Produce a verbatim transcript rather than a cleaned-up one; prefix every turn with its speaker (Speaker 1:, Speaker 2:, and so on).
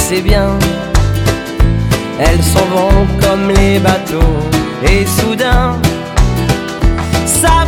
Speaker 1: c'est bien. Elles s'en vont comme les bateaux, et soudain, ça